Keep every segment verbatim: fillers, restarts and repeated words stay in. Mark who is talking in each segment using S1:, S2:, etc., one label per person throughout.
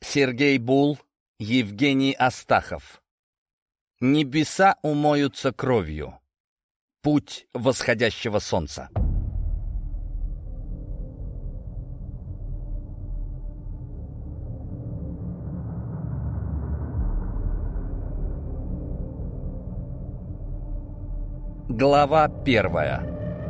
S1: Сергей Бул, Евгений Астахов. Небеса умоются кровью. Путь восходящего солнца. Глава первая.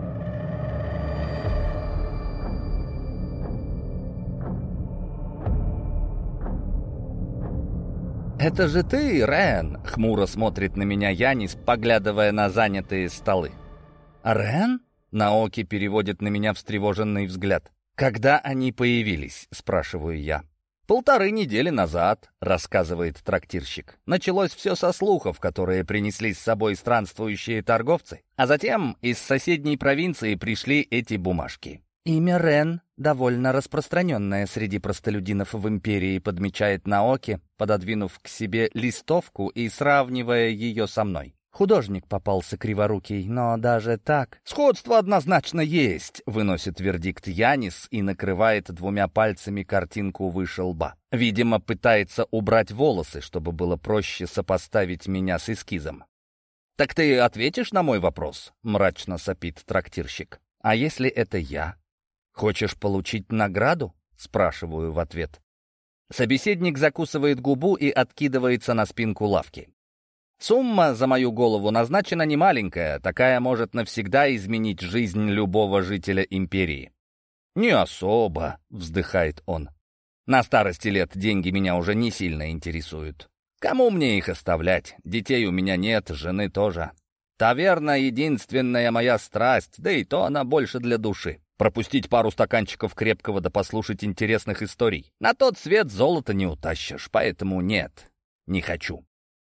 S1: «Это же ты, Рен!» — хмуро смотрит на меня Янис, поглядывая на занятые столы. «Рен?» — Наоки переводит на меня встревоженный взгляд. «Когда они появились?» — спрашиваю я. «Полторы недели назад», — рассказывает трактирщик. «Началось все со слухов, которые принесли с собой странствующие торговцы. А затем из соседней провинции пришли эти бумажки». «Имя Рен довольно распространенное среди простолюдинов в империи», подмечает Наоки, пододвинув к себе листовку и сравнивая ее со мной. «Художник попался криворукий, но даже так...» «Сходство однозначно есть», — выносит вердикт Янис и накрывает двумя пальцами картинку выше лба. Видимо, пытается убрать волосы, чтобы было проще сопоставить меня с эскизом. «Так ты ответишь на мой вопрос?» — мрачно сопит трактирщик. «А если это я? Хочешь получить награду?» — спрашиваю в ответ. Собеседник закусывает губу и откидывается на спинку лавки. «Сумма за мою голову назначена немаленькая, такая может навсегда изменить жизнь любого жителя империи». «Не особо», — вздыхает он. «На старости лет деньги меня уже не сильно интересуют. Кому мне их оставлять? Детей у меня нет, жены тоже. Таверна — единственная моя страсть, да и то она больше для души. Пропустить пару стаканчиков крепкого да послушать интересных историй. На тот свет золото не утащишь, поэтому нет, не хочу».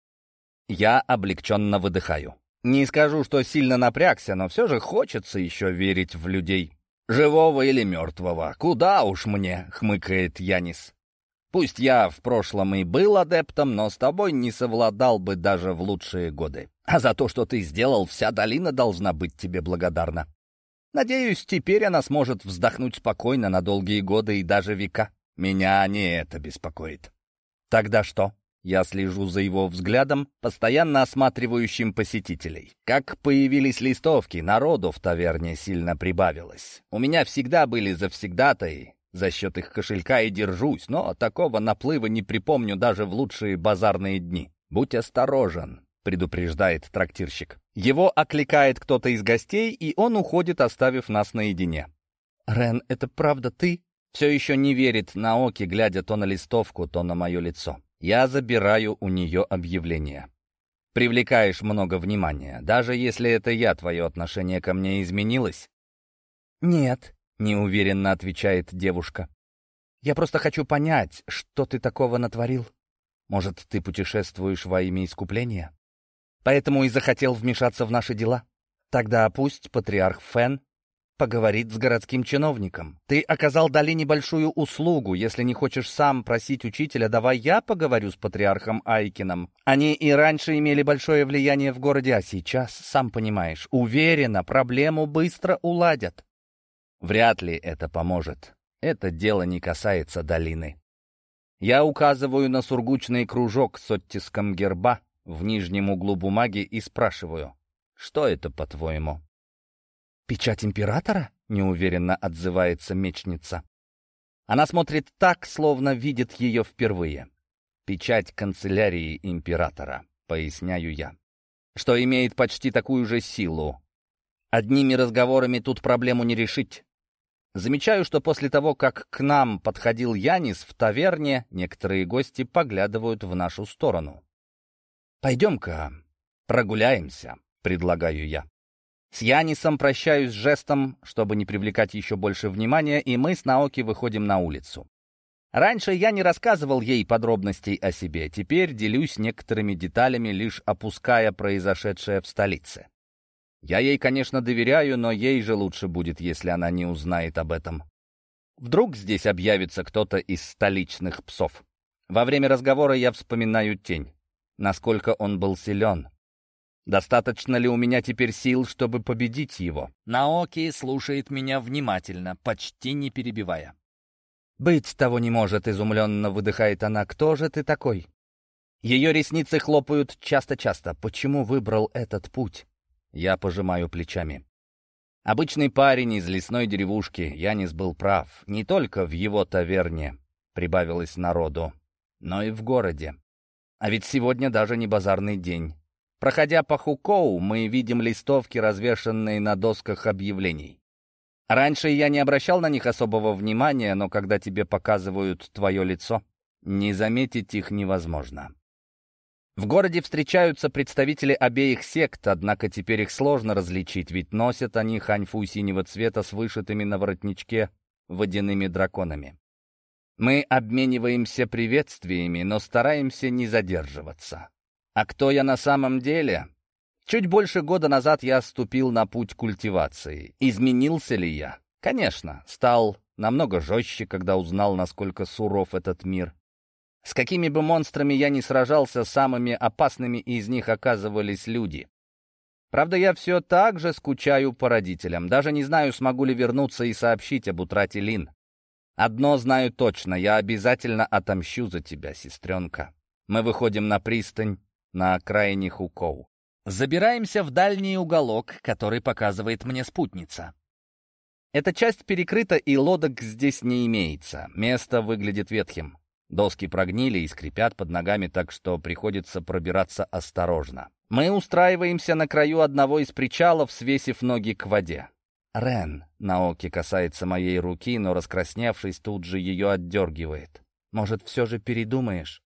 S1: Я облегченно выдыхаю. Не скажу, что сильно напрягся, но все же хочется еще верить в людей. «Живого или мертвого? Куда уж мне?» — хмыкает Янис. «Пусть я в прошлом и был адептом, но с тобой не совладал бы даже в лучшие годы. А за то, что ты сделал, вся долина должна быть тебе благодарна. Надеюсь, теперь она сможет вздохнуть спокойно на долгие годы и даже века. Меня не это беспокоит». «Тогда что?» Я слежу за его взглядом, постоянно осматривающим посетителей. Как появились листовки, народу в таверне сильно прибавилось. У меня всегда были завсегдатаи, за счет их кошелька и держусь, но такого наплыва не припомню даже в лучшие базарные дни. «Будь осторожен», — предупреждает трактирщик. Его окликает кто-то из гостей, и он уходит, оставив нас наедине. «Рен, это правда ты?» Все еще не верит Наоки, глядя то на листовку, то на мое лицо. Я забираю у нее объявление. «Привлекаешь много внимания. Даже если это я, твое отношение ко мне изменилось?» «Нет», — неуверенно отвечает девушка. «Я просто хочу понять, что ты такого натворил. Может, ты путешествуешь во имя искупления? Поэтому и захотел вмешаться в наши дела? Тогда пусть патриарх Фен поговорит с городским чиновником. Ты оказал долине большую услугу. Если не хочешь сам просить учителя, давай я поговорю с патриархом Айкином. Они и раньше имели большое влияние в городе, а сейчас, сам понимаешь, уверена, проблему быстро уладят». Вряд ли это поможет. Это дело не касается долины. Я указываю на сургучный кружок с оттиском герба в нижнем углу бумаги и спрашиваю: «Что это, по-твоему?» «Печать императора?» — неуверенно отзывается мечница. Она смотрит так, словно видит ее впервые. «Печать канцелярии императора», — поясняю я, «что имеет почти такую же силу. Одними разговорами тут проблему не решить». Замечаю, что после того, как к нам подходил Янис в таверне, некоторые гости поглядывают в нашу сторону. «Пойдем-ка прогуляемся», — предлагаю я. С Янисом прощаюсь жестом, чтобы не привлекать еще больше внимания, и мы с Наоки выходим на улицу. Раньше я не рассказывал ей подробностей о себе, теперь делюсь некоторыми деталями, лишь опуская произошедшее в столице. Я ей, конечно, доверяю, но ей же лучше будет, если она не узнает об этом. Вдруг здесь объявится кто-то из столичных псов. Во время разговора я вспоминаю тень. Насколько он был силен. Достаточно ли у меня теперь сил, чтобы победить его? Наоки слушает меня внимательно, почти не перебивая. «Быть того не может», — изумленно выдыхает она. «Кто же ты такой?» Ее ресницы хлопают часто-часто. «Почему выбрал этот путь?» Я пожимаю плечами. Обычный парень из лесной деревушки. Янис был прав. Не только в его таверне прибавилось народу, но и в городе. А ведь сегодня даже не базарный день. Проходя по Хукоу, мы видим листовки, развешанные на досках объявлений. Раньше я не обращал на них особого внимания, но когда тебе показывают твое лицо, не заметить их невозможно. В городе встречаются представители обеих сект, однако теперь их сложно различить, ведь носят они ханьфу синего цвета с вышитыми на воротничке водяными драконами. Мы обмениваемся приветствиями, но стараемся не задерживаться. А кто я на самом деле? Чуть больше года назад я ступил на путь культивации. Изменился ли я? Конечно, стал намного жестче, когда узнал, насколько суров этот мир. С какими бы монстрами я ни сражался, самыми опасными из них оказывались люди. Правда, я все так же скучаю по родителям. Даже не знаю, смогу ли вернуться и сообщить об утрате Лин. Одно знаю точно, я обязательно отомщу за тебя, сестренка. Мы выходим на пристань на окраине Хукоу. Забираемся в дальний уголок, который показывает мне спутница. Эта часть перекрыта, и лодок здесь не имеется. Место выглядит ветхим. Доски прогнили и скрипят под ногами, так что приходится пробираться осторожно. Мы устраиваемся на краю одного из причалов, свесив ноги к воде. «Рен», — Наоки касается моей руки, но, раскрасневшись, тут же ее отдергивает. «Может, все же передумаешь?»